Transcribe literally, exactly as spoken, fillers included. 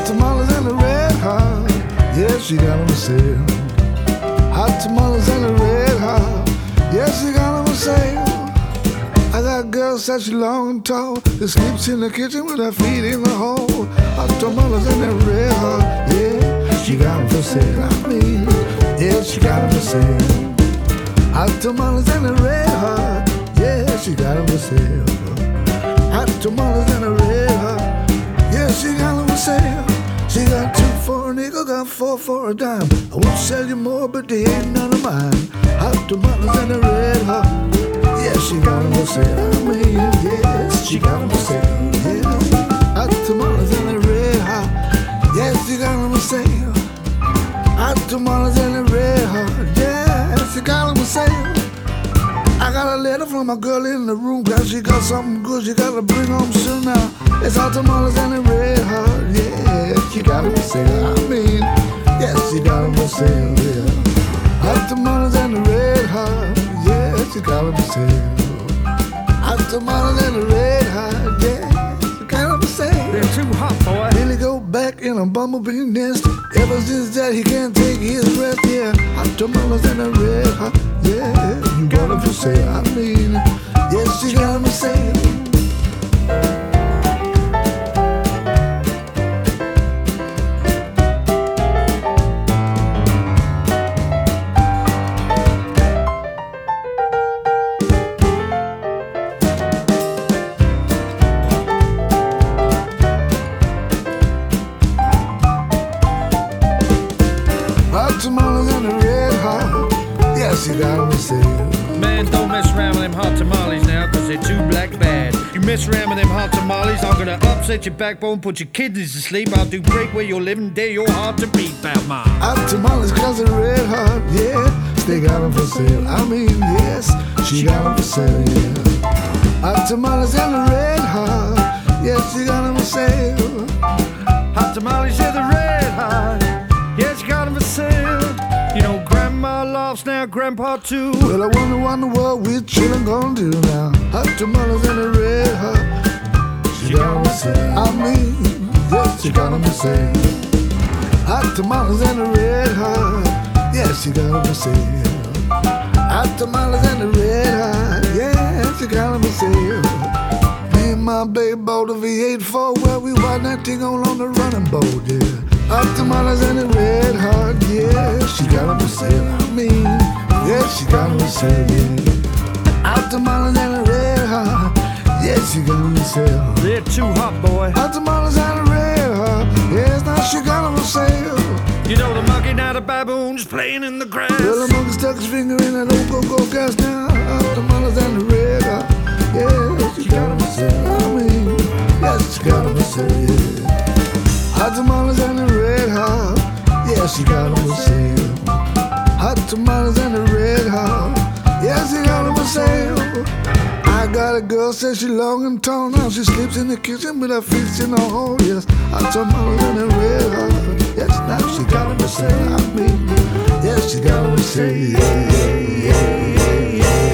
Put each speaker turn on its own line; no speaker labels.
Hot tamales and a red hot. Yeah, she got them for sale. Hot tamales and a red hot. Yeah, she got them for sale. I got a girl such long and tall that sleeps in the kitchen with her feet in the hole. Hot tamales and a red hot. Yeah, she got them for sale. I mean, yeah, she got them for sale. Hot tamales and a red hot. Yeah, she got them for sale. Hot tamales and a red hot. Yeah, she got them for sale. She got two for a nickel, got four for a dime. I won't sell you more, but they ain't none of mine. Hot tamales and a red hot. Yeah, she got them for sale. I mean, yes, she got them for sale. Yeah, hot tamales and a red hot. Yes, she got them for sale. Hot tamales and a red hot. Yeah, she got them for sale. I got a letter from my girl in the room, cause she got something good she gotta bring home soon now. It's hot tamales and a red hot, yeah, she got them for sale. I mean, yes, she got them for sale, yeah. Hot tamales and a red hot, yeah, she got them for sale. Hot tamales and a red hot, yeah, she got them for sale.
They're too hot, boy.
Billy go back in a bumblebee nest. Ever since that he can't take his breath, yeah. Hot tamales and a red hot, yeah, you got them for sale. I mean, yes, she got them for sale. Hot tamales and a red hot. Yes, you got them for sale.
Man, don't mess around with them hot tamales now, cause they're too black bad. You mess around with them hot tamales, I'm gonna upset your backbone, put your kidneys to sleep. I'll do break where you're living, there you're hard to beat, pal, ma.
Hot tamales cause they're red hot, yeah. They got them for sale. I mean, yes, she got them for sale, yeah. Hot tamales and a red hot. Yes, she got them for sale.
Hot tamales, yeah, the red hot. Yes, you got them for sale. You know, Grandma laughs now, Grandpa too.
Well, I wonder, wonder what we chillin' gonna do now. Hot tamales and a red hot. She got them for sale. I mean, yes, she got them for sale. Hot tamales and a red hot. Yes, she got them for sale. Hot tamales and a red hot. Yes, she got them for sale. Me and my baby bought a V eight four where we ride that thing on on the running board, yeah. Hot tamales and a red hot, yeah, she got them for sale. I mean, yeah, she got them for sale, yeah. Hot tamales and a red hot, yeah, she got them for sale.
They're too hot, boy.
Hot tamales and a red hot, yes, now she got them for sale.
You know the monkey now, the baboon's playing in the grass.
Well, the monkey stuck his finger in that old go-go gas now. Hot tamales and a red hot, yeah, she got them for sale. I mean, yeah, she got them for sale, yeah. Hot tamales and a red hot, yeah, she got them for sale. Hot tamales and a red hot, yeah, she got them for sale. I got a girl, says she long and tall now. She sleeps in the kitchen with her feet in the hole, yes. Hot tamales and a red hot, yes, now she got them for sale. I mean, yes, she got them for sale, yeah, yeah, yeah, yeah, yeah.